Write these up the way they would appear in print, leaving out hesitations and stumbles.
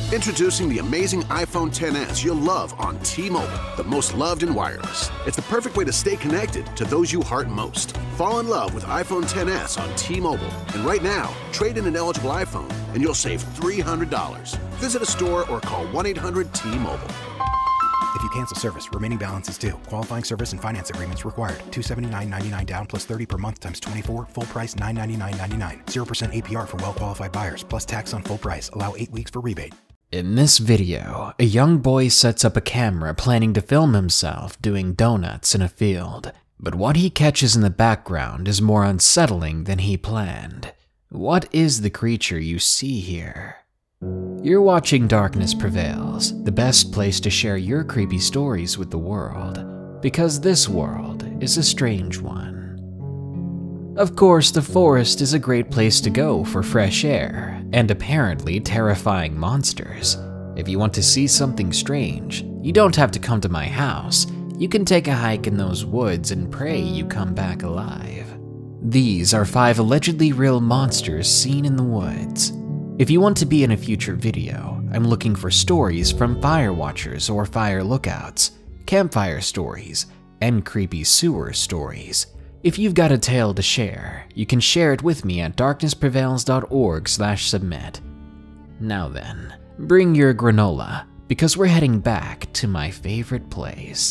Introducing the amazing iPhone XS you'll love on T-Mobile, the most loved in wireless. It's the perfect way to stay connected to those you heart most. Fall in love with iPhone XS on T-Mobile. And right now, trade in an eligible iPhone and you'll save $300. Visit a store or call 1-800-T-Mobile. If you cancel service, remaining balance is due. Qualifying service and finance agreements required. $279.99 down plus $30 per month times 24. Full price $999.99. 0% APR for well-qualified buyers plus tax on full price. Allow 8 weeks for rebate. In this video, a young boy sets up a camera planning to film himself doing donuts in a field. But what he catches in the background is more unsettling than he planned. What is the creature you see here? You're watching Darkness Prevails, the best place to share your creepy stories with the world, because this world is a strange one. Of course, the forest is a great place to go for fresh air and apparently terrifying monsters. If you want to see something strange, you don't have to come to my house. You can take a hike in those woods and pray you come back alive. These are 5 allegedly real monsters seen in the woods. If you want to be in a future video, I'm looking for stories from fire watchers or fire lookouts, campfire stories, and creepy sewer stories. If you've got a tale to share, you can share it with me at darknessprevails.org/submit. Now then, bring your granola, because we're heading back to my favorite place.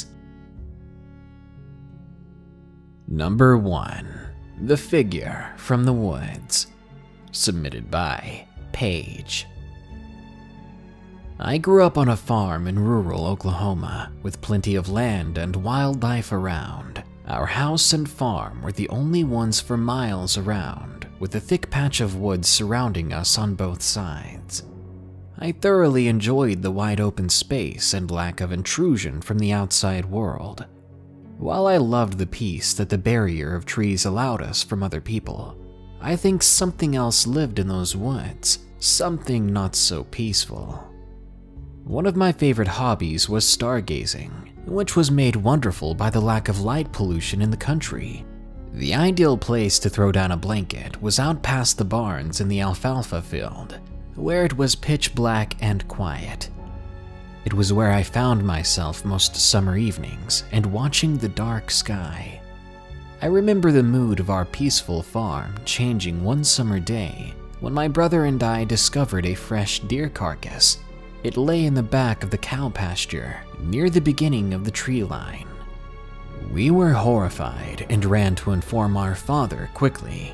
Number 1. The Figure from the Woods. Submitted by Paige. I grew up on a farm in rural Oklahoma with plenty of land and wildlife around. Our house and farm were the only ones for miles around, with a thick patch of woods surrounding us on both sides. I thoroughly enjoyed the wide open space and lack of intrusion from the outside world. While I loved the peace that the barrier of trees allowed us from other people, I think something else lived in those woods, something not so peaceful. One of my favorite hobbies was stargazing, which was made wonderful by the lack of light pollution in the country. The ideal place to throw down a blanket was out past the barns in the alfalfa field, where it was pitch black and quiet. It was where I found myself most summer evenings and watching the dark sky. I remember the mood of our peaceful farm changing one summer day when my brother and I discovered a fresh deer carcass. It lay in the back of the cow pasture near the beginning of the tree line. We were horrified and ran to inform our father quickly.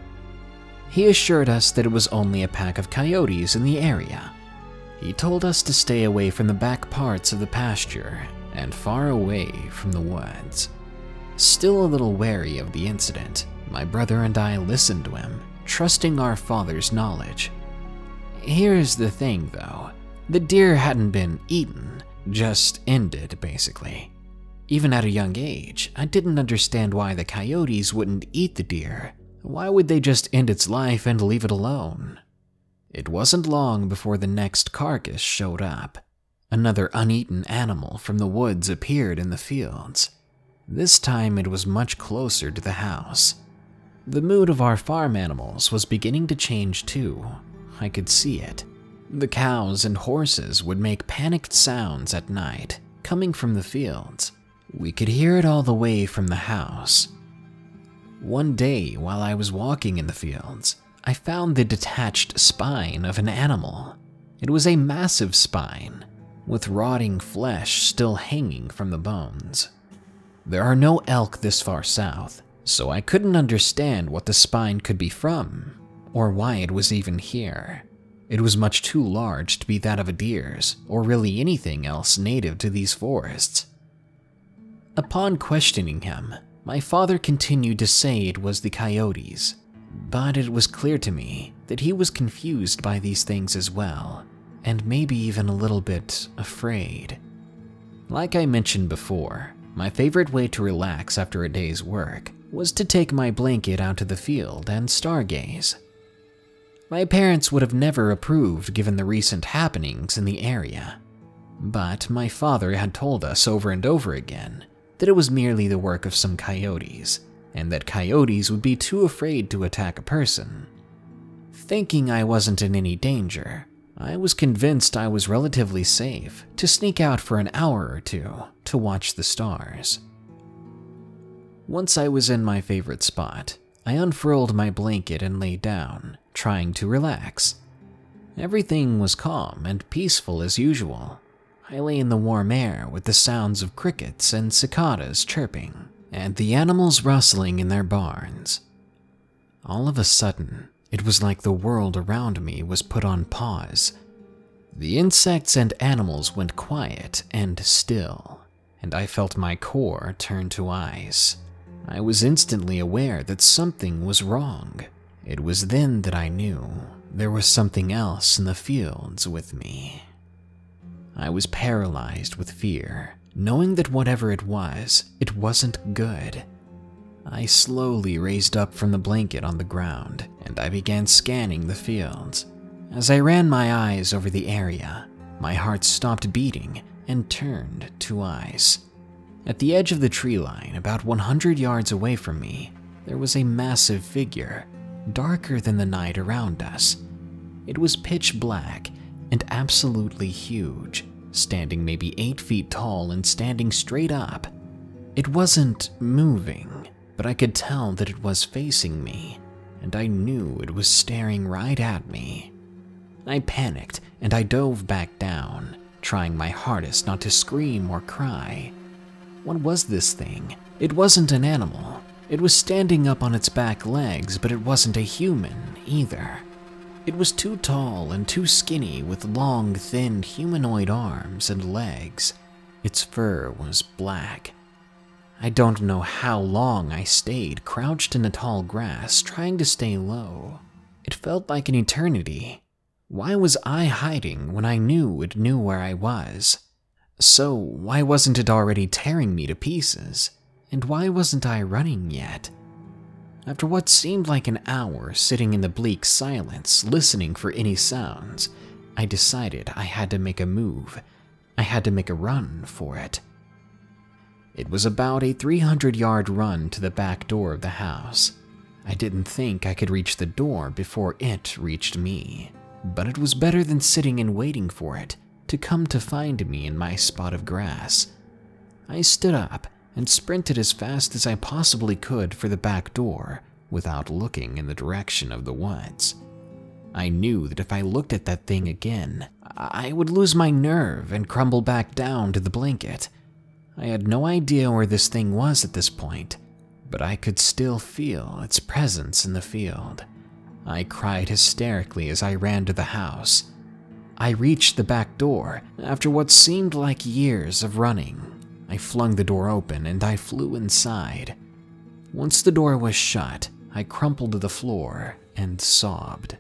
He assured us that it was only a pack of coyotes in the area. He told us to stay away from the back parts of the pasture and far away from the woods. Still a little wary of the incident, my brother and I listened to him, trusting our father's knowledge. Here's the thing though, the deer hadn't been eaten, just ended basically. Even at a young age, I didn't understand why the coyotes wouldn't eat the deer. Why would they just end its life and leave it alone? It wasn't long before the next carcass showed up. Another uneaten animal from the woods appeared in the fields. This time it was much closer to the house. The mood of our farm animals was beginning to change too. I could see it. The cows and horses would make panicked sounds at night, coming from the fields. We could hear it all the way from the house. One day, while I was walking in the fields, I found the detached spine of an animal. It was a massive spine, with rotting flesh still hanging from the bones. There are no elk this far south, so I couldn't understand what the spine could be from, or why it was even here. It was much too large to be that of a deer's, or really anything else native to these forests. Upon questioning him, my father continued to say it was the coyotes, but it was clear to me that he was confused by these things as well, and maybe even a little bit afraid. Like I mentioned before, my favorite way to relax after a day's work was to take my blanket out to the field and stargaze. My parents would have never approved given the recent happenings in the area, but my father had told us over and over again that it was merely the work of some coyotes, and that coyotes would be too afraid to attack a person. Thinking I wasn't in any danger, I was convinced I was relatively safe to sneak out for an hour or two to watch the stars. Once I was in my favorite spot, I unfurled my blanket and lay down, trying to relax. Everything was calm and peaceful as usual. I lay in the warm air with the sounds of crickets and cicadas chirping, and the animals rustling in their barns. All of a sudden, it was like the world around me was put on pause. The insects and animals went quiet and still, and I felt my core turn to ice. I was instantly aware that something was wrong. It was then that I knew there was something else in the fields with me. I was paralyzed with fear, knowing that whatever it wasn't good. I slowly raised up from the blanket on the ground, and I began scanning the fields. As I ran my eyes over the area, my heart stopped beating and turned to ice. At the edge of the tree line, about 100 yards away from me, there was a massive figure, darker than the night around us. It was pitch black and absolutely huge, standing maybe 8 feet tall and standing straight up. It wasn't moving, but I could tell that it was facing me, and I knew it was staring right at me. I panicked and I dove back down, trying my hardest not to scream or cry. What was this thing? It wasn't an animal. It was standing up on its back legs, but it wasn't a human either. It was too tall and too skinny with long, thin humanoid arms and legs. Its fur was black. I don't know how long I stayed crouched in the tall grass, trying to stay low. It felt like an eternity. Why was I hiding when I knew it knew where I was? So why wasn't it already tearing me to pieces? And why wasn't I running yet? After what seemed like an hour sitting in the bleak silence, listening for any sounds, I decided I had to make a move. I had to make a run for it. It was about a 300-yard run to the back door of the house. I didn't think I could reach the door before it reached me, but it was better than sitting and waiting for it to come to find me in my spot of grass. I stood up and sprinted as fast as I possibly could for the back door without looking in the direction of the woods. I knew that if I looked at that thing again, I would lose my nerve and crumble back down to the blanket. I had no idea where this thing was at this point, but I could still feel its presence in the field. I cried hysterically as I ran to the house. I reached the back door after what seemed like years of running. I flung the door open and I flew inside. Once the door was shut, I crumpled to the floor and sobbed.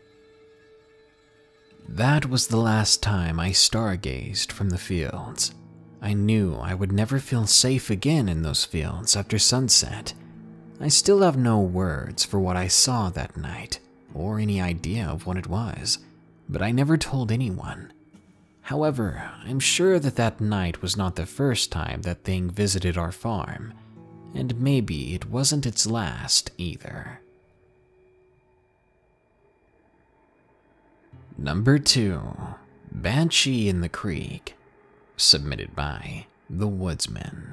That was the last time I stargazed from the fields. I knew I would never feel safe again in those fields after sunset. I still have no words for what I saw that night, or any idea of what it was, but I never told anyone. However, I'm sure that that night was not the first time that thing visited our farm, and maybe it wasn't its last either. Number 2, Banshee in the Creek, submitted by The Woodsman.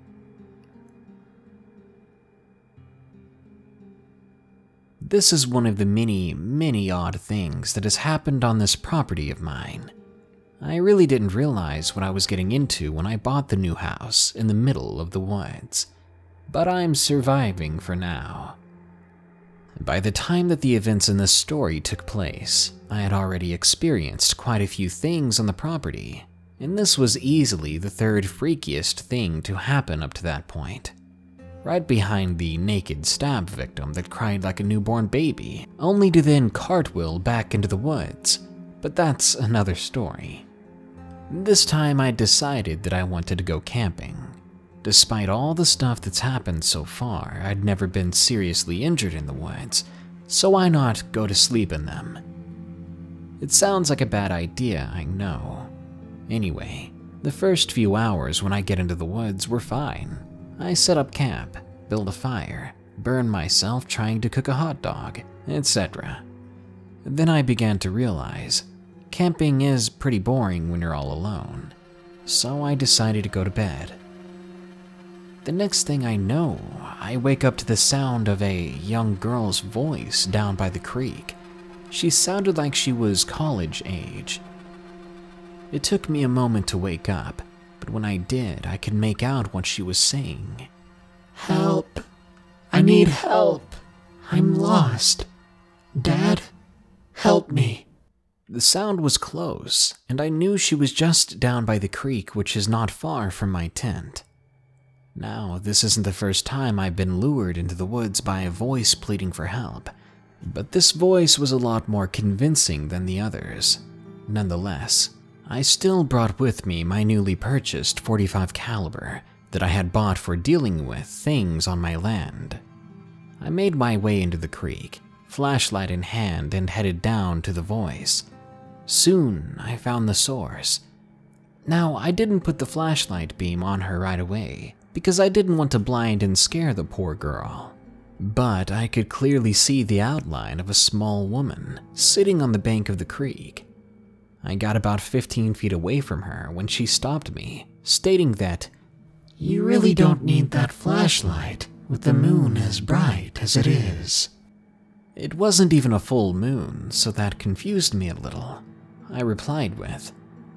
This is one of the many odd things that has happened on this property of mine. I really didn't realize what I was getting into when I bought the new house in the middle of the woods, but I'm surviving for now. By the time that the events in this story took place, I had already experienced quite a few things on the property, and this was easily the third freakiest thing to happen up to that point. Right behind the naked stab victim that cried like a newborn baby, only to then cartwheel back into the woods, but that's another story. This time I decided that I wanted to go camping. Despite all the stuff that's happened so far, I'd never been seriously injured in the woods, so why not go to sleep in them? It sounds like a bad idea, I know. Anyway, the first few hours when I get into the woods were fine. I set up camp, build a fire, burn myself trying to cook a hot dog, etc. Then I began to realize camping is pretty boring when you're all alone, so I decided to go to bed. The next thing I know, I wake up to the sound of a young girl's voice down by the creek. She sounded like she was college age. It took me a moment to wake up, but when I did, I could make out what she was saying. Help! I need help! I'm lost. Dad, help me. The sound was close, and I knew she was just down by the creek, which is not far from my tent. Now, this isn't the first time I've been lured into the woods by a voice pleading for help, but this voice was a lot more convincing than the others. Nonetheless, I still brought with me my newly purchased .45 caliber that I had bought for dealing with things on my land. I made my way into the creek, flashlight in hand, and headed down to the voice. Soon, I found the source. Now, I didn't put the flashlight beam on her right away, because I didn't want to blind and scare the poor girl. But I could clearly see the outline of a small woman sitting on the bank of the creek. I got about 15 feet away from her when she stopped me, stating that, "You really don't need that flashlight with the moon as bright as it is." It wasn't even a full moon, so that confused me a little. I replied with,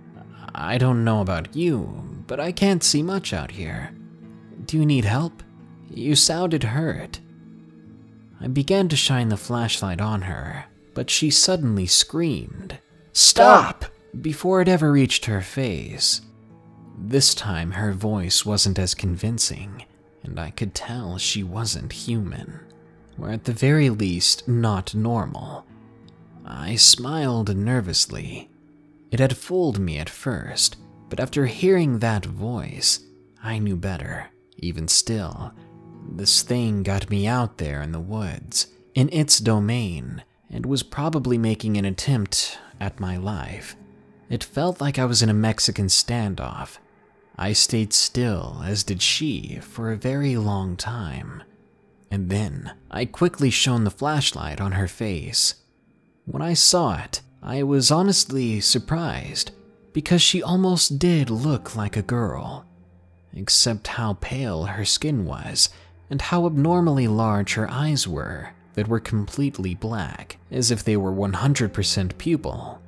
"I don't know about you, but I can't see much out here. Do you need help? You sounded hurt." I began to shine the flashlight on her, but she suddenly screamed, "Stop!" before it ever reached her face. This time her voice wasn't as convincing, and I could tell she wasn't human, or at the very least not normal. I smiled nervously. It had fooled me at first, but after hearing that voice, I knew better. Even still, this thing got me out there in the woods, in its domain, and was probably making an attempt at my life. It felt like I was in a Mexican standoff. I stayed still, as did she, for a very long time. And then, I quickly shone the flashlight on her face. When I saw it, I was honestly surprised, because she almost did look like a girl. Except how pale her skin was, and how abnormally large her eyes were, that were completely black, as if they were 100% pupil.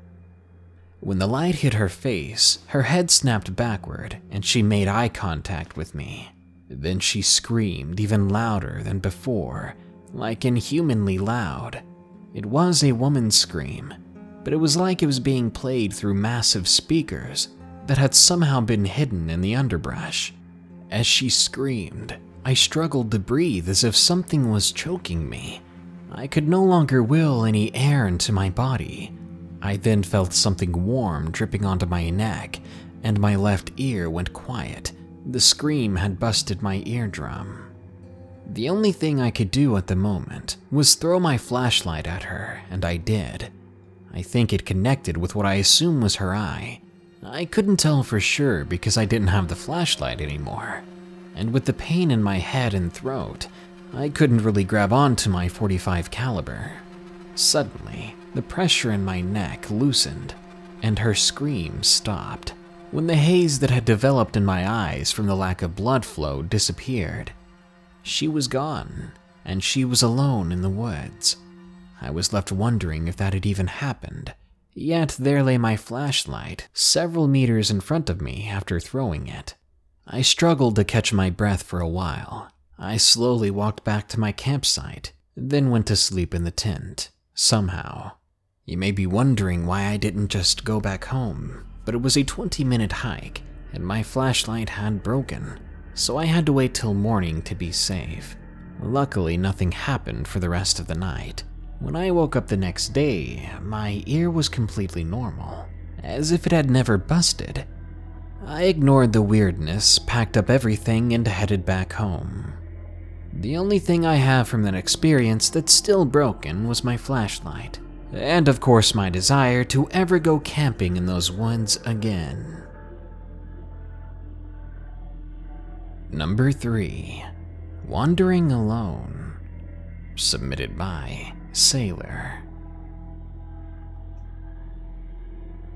When the light hit her face, her head snapped backward, and she made eye contact with me. Then she screamed even louder than before, like inhumanly loud. It was a woman's scream, but it was like it was being played through massive speakers that had somehow been hidden in the underbrush. As she screamed, I struggled to breathe as if something was choking me. I could no longer will any air into my body. I then felt something warm dripping onto my neck, and my left ear went quiet. The scream had busted my eardrum. The only thing I could do at the moment was throw my flashlight at her, and I did. I think it connected with what I assume was her eye. I couldn't tell for sure because I didn't have the flashlight anymore. And with the pain in my head and throat, I couldn't really grab onto my .45 caliber. Suddenly, the pressure in my neck loosened, and her scream stopped. When the haze that had developed in my eyes from the lack of blood flow disappeared, she was gone, and she was alone in the woods. I was left wondering if that had even happened. Yet there lay my flashlight, several meters in front of me after throwing it. I struggled to catch my breath for a while. I slowly walked back to my campsite, then went to sleep in the tent, somehow. You may be wondering why I didn't just go back home, but it was a 20-minute hike, and my flashlight had broken, so I had to wait till morning to be safe. Luckily, nothing happened for the rest of the night. When I woke up the next day, my ear was completely normal, as if it had never busted. I ignored the weirdness, packed up everything, and headed back home. The only thing I have from that experience that's still broken was my flashlight, and of course my desire to ever go camping in those woods again. Number 3. Wandering Alone. Submitted by Sailor.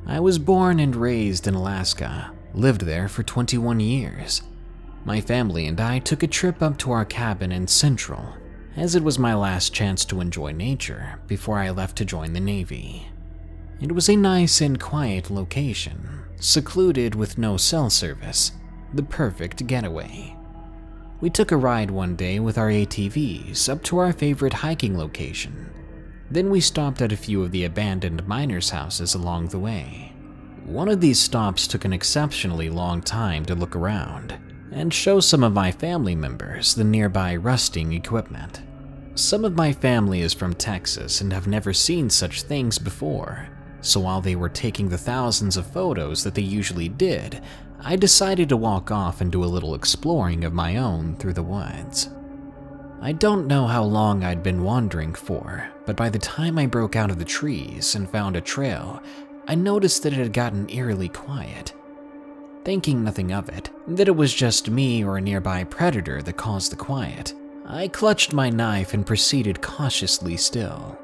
I was born and raised in Alaska, lived there for 21 years. My family and I took a trip up to our cabin in Central, as it was my last chance to enjoy nature before I left to join the Navy. It was a nice and quiet location, secluded with no cell service, the perfect getaway. We took a ride one day with our ATVs up to our favorite hiking location. Then we stopped at a few of the abandoned miners' houses along the way. One of these stops took an exceptionally long time to look around and show some of my family members the nearby rusting equipment. Some of my family is from Texas and have never seen such things before, so while they were taking the thousands of photos that they usually did, I decided to walk off and do a little exploring of my own through the woods. I don't know how long I'd been wandering for, but by the time I broke out of the trees and found a trail, I noticed that it had gotten eerily quiet. Thinking nothing of it, that it was just me or a nearby predator that caused the quiet, I clutched my knife and proceeded cautiously still.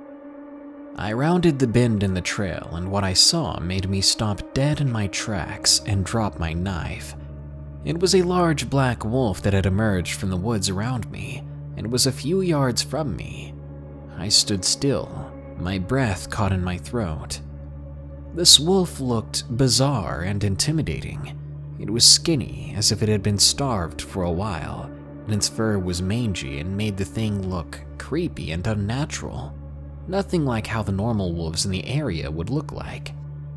I rounded the bend in the trail, and what I saw made me stop dead in my tracks and drop my knife. It was a large black wolf that had emerged from the woods around me and was a few yards from me. I stood still, my breath caught in my throat. This wolf looked bizarre and intimidating. It was skinny, as if it had been starved for a while, and its fur was mangy and made the thing look creepy and unnatural. Nothing like how the normal wolves in the area would look like.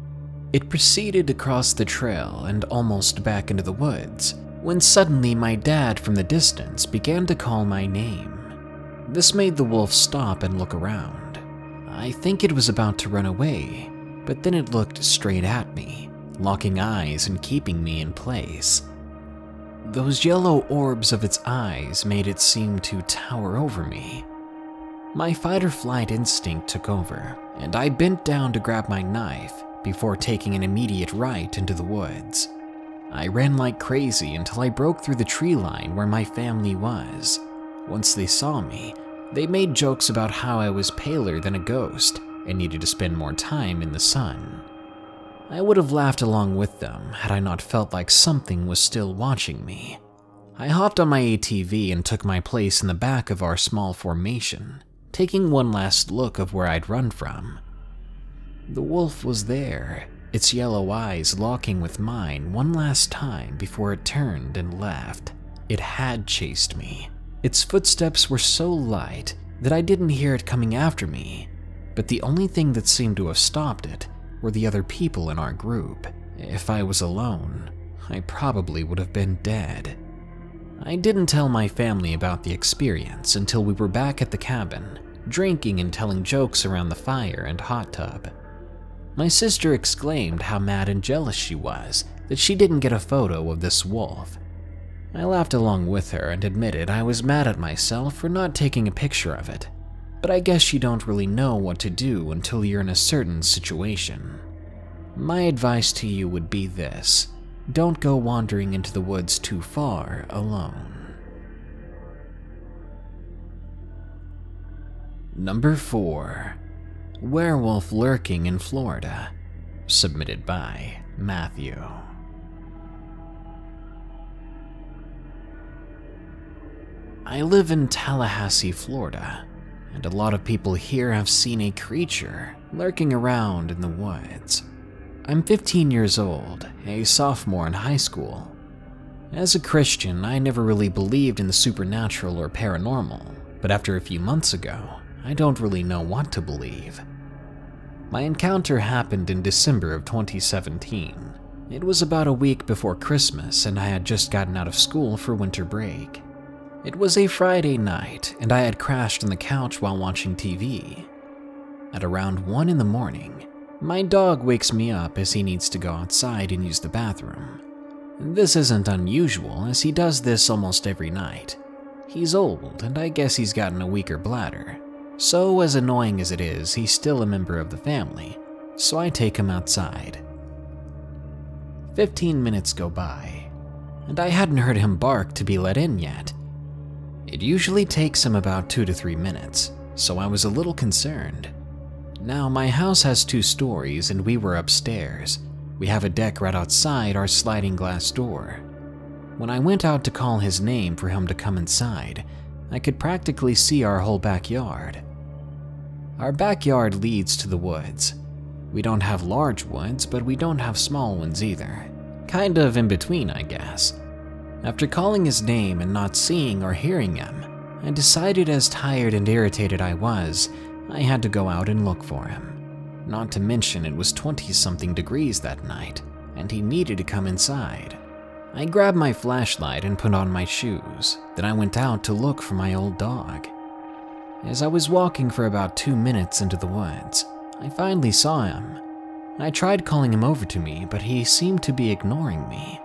It proceeded across the trail and almost back into the woods, when suddenly my dad from the distance began to call my name. This made the wolf stop and look around. I think it was about to run away, but then it looked straight at me, locking eyes and keeping me in place. Those yellow orbs of its eyes made it seem to tower over me. My fight-or-flight instinct took over, and I bent down to grab my knife before taking an immediate right into the woods. I ran like crazy until I broke through the tree line where my family was. Once they saw me, they made jokes about how I was paler than a ghost and needed to spend more time in the sun. I would have laughed along with them had I not felt like something was still watching me. I hopped on my ATV and took my place in the back of our small formation, taking one last look of where I'd run from. The wolf was there, its yellow eyes locking with mine one last time before it turned and left. It had chased me. Its footsteps were so light that I didn't hear it coming after me, but the only thing that seemed to have stopped it were the other people in our group. If I was alone, I probably would have been dead. I didn't tell my family about the experience until we were back at the cabin, drinking and telling jokes around the fire and hot tub. My sister exclaimed how mad and jealous she was that she didn't get a photo of this wolf. I laughed along with her and admitted I was mad at myself for not taking a picture of it, but I guess you don't really know what to do until you're in a certain situation. My advice to you would be this: don't go wandering into the woods too far alone. Number 4. Werewolf Lurking in Florida. Submitted by Matthew. I live in Tallahassee, Florida, and a lot of people here have seen a creature lurking around in the woods. I'm 15 years old, a sophomore in high school. As a Christian, I never really believed in the supernatural or paranormal, but after a few months ago, I don't really know what to believe. My encounter happened in December of 2017. It was about a week before Christmas, and I had just gotten out of school for winter break. It was a Friday night, and I had crashed on the couch while watching TV. At around 1 in the morning, my dog wakes me up as he needs to go outside and use the bathroom. This isn't unusual, as he does this almost every night. He's old, and I guess he's gotten a weaker bladder. So, as annoying as it is, he's still a member of the family, so I take him outside. 15 minutes go by, and I hadn't heard him bark to be let in yet. It usually takes him about 2 to 3 minutes, so I was a little concerned. Now, my house has 2 stories and we were upstairs. We have a deck right outside our sliding glass door. When I went out to call his name for him to come inside, I could practically see our whole backyard. Our backyard leads to the woods. We don't have large woods, but we don't have small ones either. Kind of in between, I guess. After calling his name and not seeing or hearing him, I decided, as tired and irritated I was, I had to go out and look for him. Not to mention it was 20-something degrees that night, and he needed to come inside. I grabbed my flashlight and put on my shoes. Then I went out to look for my old dog. As I was walking for about 2 minutes into the woods, I finally saw him. I tried calling him over to me, but he seemed to be ignoring me.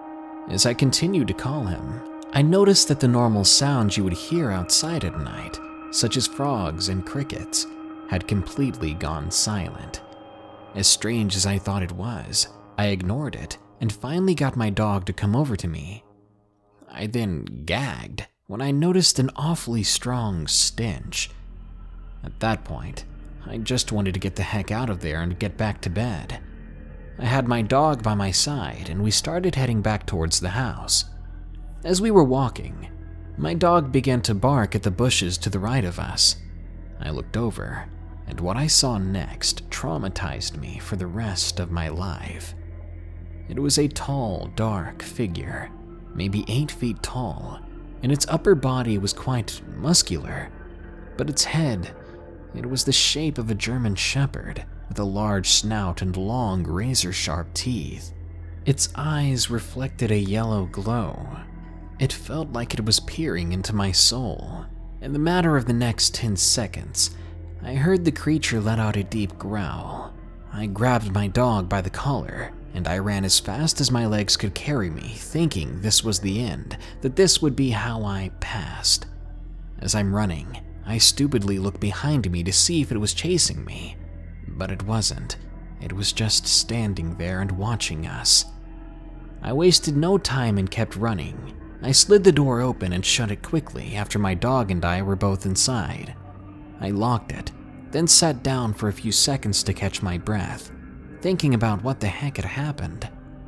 As I continued to call him, I noticed that the normal sounds you would hear outside at night, such as frogs and crickets, had completely gone silent. As strange as I thought it was, I ignored it and finally got my dog to come over to me. I then gagged when I noticed an awfully strong stench. At that point, I just wanted to get the heck out of there and get back to bed. I had my dog by my side and we started heading back towards the house. As we were walking, my dog began to bark at the bushes to the right of us. I looked over, and what I saw next traumatized me for the rest of my life. It was a tall, dark figure, maybe 8 feet tall, and its upper body was quite muscular, but its head, it was the shape of a German shepherd with a large snout and long, razor-sharp teeth. Its eyes reflected a yellow glow. It felt like it was peering into my soul. In the matter of the next 10 seconds, I heard the creature let out a deep growl. I grabbed my dog by the collar, and I ran as fast as my legs could carry me, thinking this was the end, that this would be how I passed. As I'm running, I stupidly looked behind me to see if it was chasing me, but it wasn't. It was just standing there and watching us. I wasted no time and kept running. I slid the door open and shut it quickly after my dog and I were both inside. I locked it, then sat down for a few seconds to catch my breath, thinking about what the heck had happened.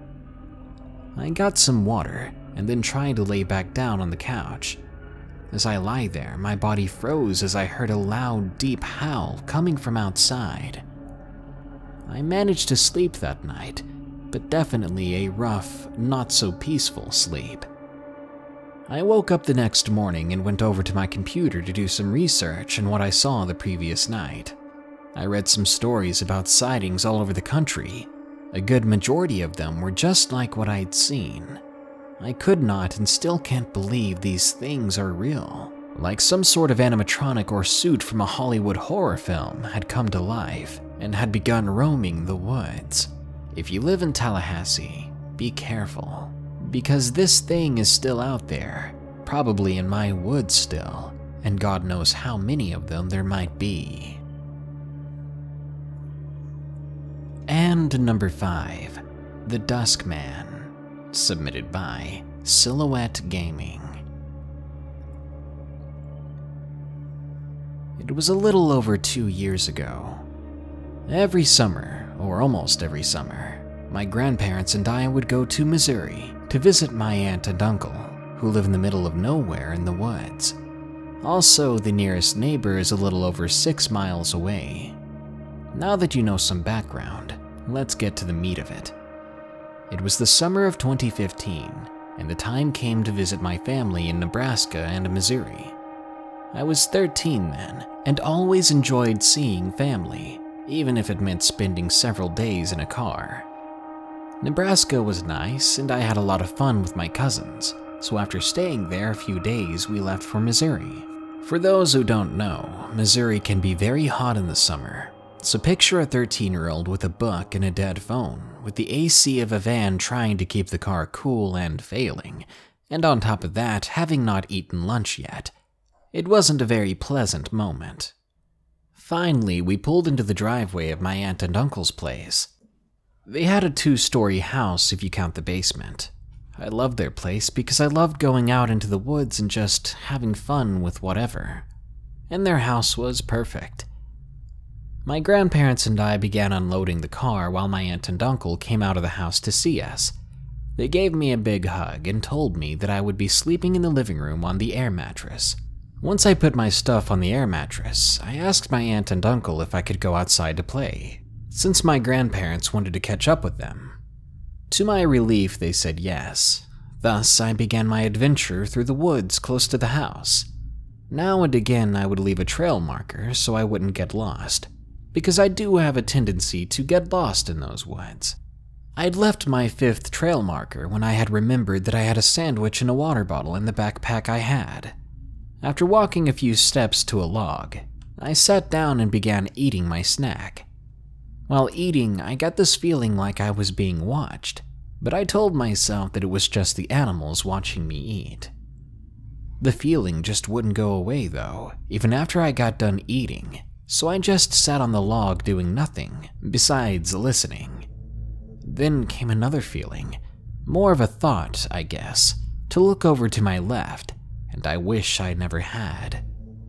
I got some water and then tried to lay back down on the couch. As I lay there, my body froze as I heard a loud, deep howl coming from outside. I managed to sleep that night, but definitely a rough, not-so-peaceful sleep. I woke up the next morning and went over to my computer to do some research on what I saw the previous night. I read some stories about sightings all over the country. A good majority of them were just like what I'd seen. I could not and still can't believe these things are real. Like some sort of animatronic or suit from a Hollywood horror film had come to life and had begun roaming the woods. If you live in Tallahassee, be careful, because this thing is still out there, probably in my woods still, and God knows how many of them there might be. And number 5, The Dusk Man, submitted by Silhouette Gaming. It was a little over 2 years ago. Every summer, or almost every summer, my grandparents and I would go to Missouri to visit my aunt and uncle, who live in the middle of nowhere in the woods. Also, the nearest neighbor is a little over 6 miles away. Now that you know some background, let's get to the meat of it. It was the summer of 2015, and the time came to visit my family in Nebraska and Missouri. I was 13 then, and always enjoyed seeing family, even if it meant spending several days in a car. Nebraska was nice, and I had a lot of fun with my cousins, so after staying there a few days, we left for Missouri. For those who don't know, Missouri can be very hot in the summer, so picture a 13-year-old with a book and a dead phone, with the AC of a van trying to keep the car cool and failing, and on top of that, having not eaten lunch yet. It wasn't a very pleasant moment. Finally, we pulled into the driveway of my aunt and uncle's place. They had a 2-story house if you count the basement. I loved their place because I loved going out into the woods and just having fun with whatever. And their house was perfect. My grandparents and I began unloading the car while my aunt and uncle came out of the house to see us. They gave me a big hug and told me that I would be sleeping in the living room on the air mattress. Once I put my stuff on the air mattress, I asked my aunt and uncle if I could go outside to play, since my grandparents wanted to catch up with them. To my relief, they said yes. Thus, I began my adventure through the woods close to the house. Now and again, I would leave a trail marker so I wouldn't get lost, because I do have a tendency to get lost in those woods. I'd left my 5th trail marker when I had remembered that I had a sandwich and a water bottle in the backpack I had. After walking a few steps to a log, I sat down and began eating my snack. While eating, I got this feeling like I was being watched, but I told myself that it was just the animals watching me eat. The feeling just wouldn't go away though, even after I got done eating, so I just sat on the log doing nothing besides listening. Then came another feeling, more of a thought, I guess, to look over to my left, and I wish I never had.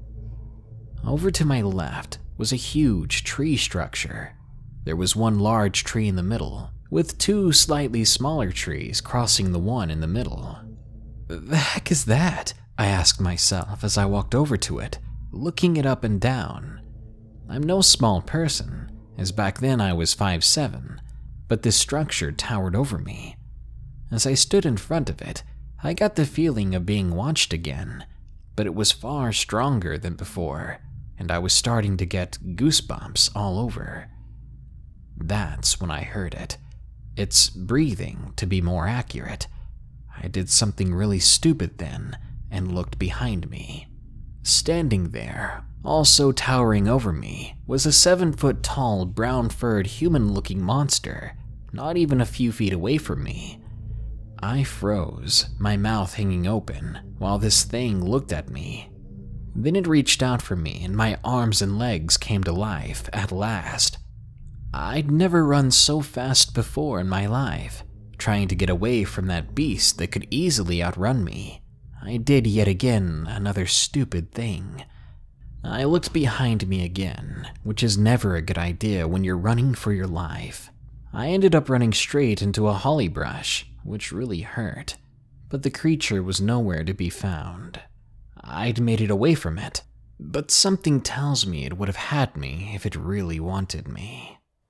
Over to my left was a huge tree structure. There was one large tree in the middle, with 2 slightly smaller trees crossing the one in the middle. The heck is that? I asked myself as I walked over to it, looking it up and down. I'm no small person, as back then I was 5'7", but this structure towered over me. As I stood in front of it, I got the feeling of being watched again, but it was far stronger than before, and I was starting to get goosebumps all over. That's when I heard it. It's breathing, to be more accurate. I did something really stupid then, and looked behind me. Standing there, also towering over me, was a 7-foot-tall, brown-furred, human-looking monster, not even a few feet away from me. I froze, my mouth hanging open, while this thing looked at me. Then it reached out for me, and my arms and legs came to life at last. I'd never run so fast before in my life, trying to get away from that beast that could easily outrun me. I did yet again another stupid thing. I looked behind me again, which is never a good idea when you're running for your life. I ended up running straight into a holly brush, which really hurt, but the creature was nowhere to be found. I'd made it away from it, but something tells me it would have had me if it really wanted me.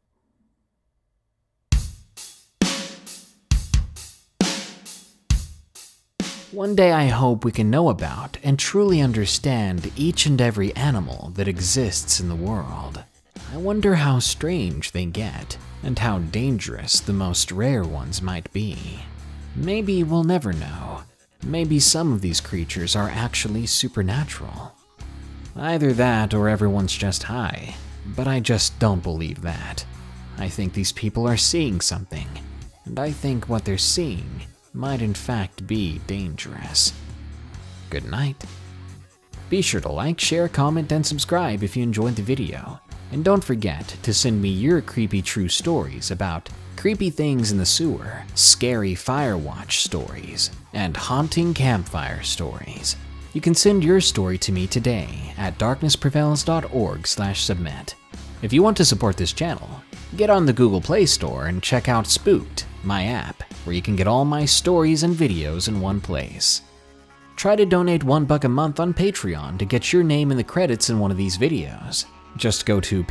One day I hope we can know about and truly understand each and every animal that exists in the world. I wonder how strange they get, and how dangerous the most rare ones might be. Maybe we'll never know. Maybe some of these creatures are actually supernatural. Either that or everyone's just high, but I just don't believe that. I think these people are seeing something, and I think what they're seeing might in fact be dangerous. Good night. Be sure to like, share, comment, and subscribe if you enjoyed the video. And don't forget to send me your creepy true stories about creepy things in the sewer, scary Firewatch stories, and haunting campfire stories. You can send your story to me today at darknessprevails.org/submit. If you want to support this channel, get on the Google Play Store and check out Spooked, my app, where you can get all my stories and videos in one place. Try to donate $1 a month on Patreon to get your name in the credits in one of these videos. Just go to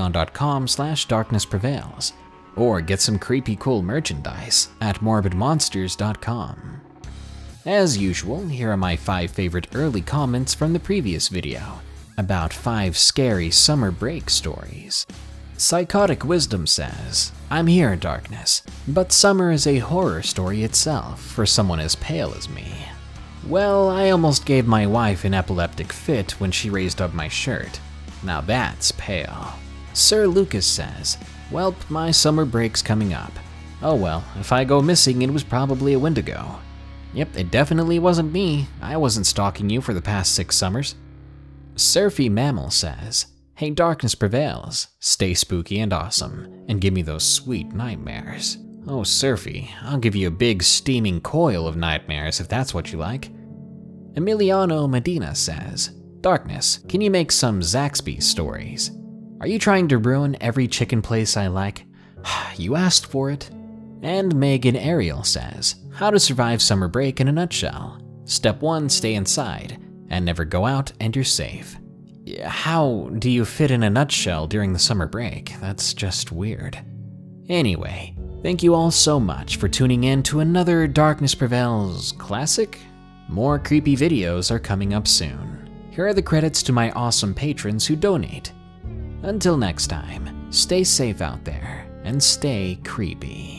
patreon.com/darknessprevails, or get some creepy cool merchandise at morbidmonsters.com. As usual, here are my 5 favorite early comments from the previous video about 5 scary summer break stories. Psychotic Wisdom says, I'm here, Darkness, but summer is a horror story itself for someone as pale as me. Well, I almost gave my wife an epileptic fit when she raised up my shirt. Now that's pale. Sir Lucas says, welp, my summer break's coming up. Oh well, if I go missing, it was probably a Wendigo. Yep, it definitely wasn't me. I wasn't stalking you for the past 6 summers. Surfy Mammal says, hey, Darkness Prevails, stay spooky and awesome, and give me those sweet nightmares. Oh, Surfy, I'll give you a big steaming coil of nightmares if that's what you like. Emiliano Medina says, Darkness, can you make some Zaxby stories? Are Are you trying to ruin every chicken place I like? You asked for it. And Megan Ariel says, how to survive summer break in a nutshell. Step 1, stay inside and never go out and you're safe. How do you fit in a nutshell during the summer break? That's just weird. Anyway, thank you all so much for tuning in to another Darkness Prevails classic. More creepy videos are coming up soon. Here are the credits to my awesome patrons who donate. Until next time, stay safe out there and stay creepy.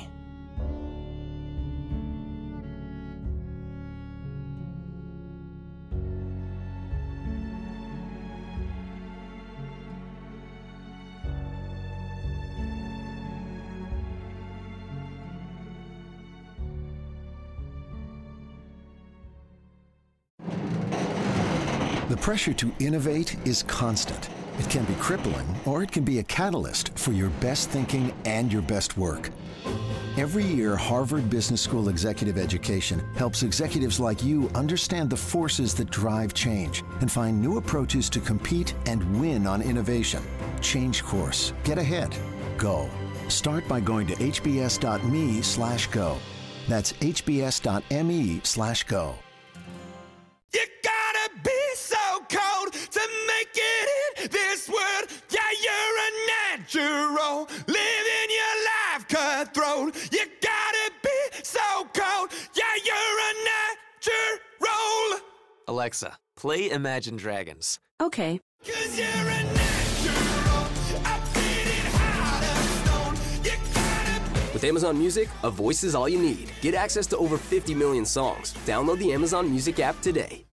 The pressure to innovate is constant. It can be crippling, or it can be a catalyst for your best thinking and your best work. Every year, Harvard Business School Executive Education helps executives like you understand the forces that drive change and find new approaches to compete and win on innovation. Change course. Get ahead. Go. Start by going to hbs.me/go. That's hbs.me/go. You gotta be so cold to make it in this world. Yeah, you're a natural, living your life cutthroat. You gotta be so cold. Yeah, you're a natural. Alexa, play Imagine Dragons. Okay. 'Cause you're a natural, I'm bleeding heart of stone. You gotta be. With Amazon Music, a voice is all you need. Get access to over 50 million songs. Download the Amazon Music app today.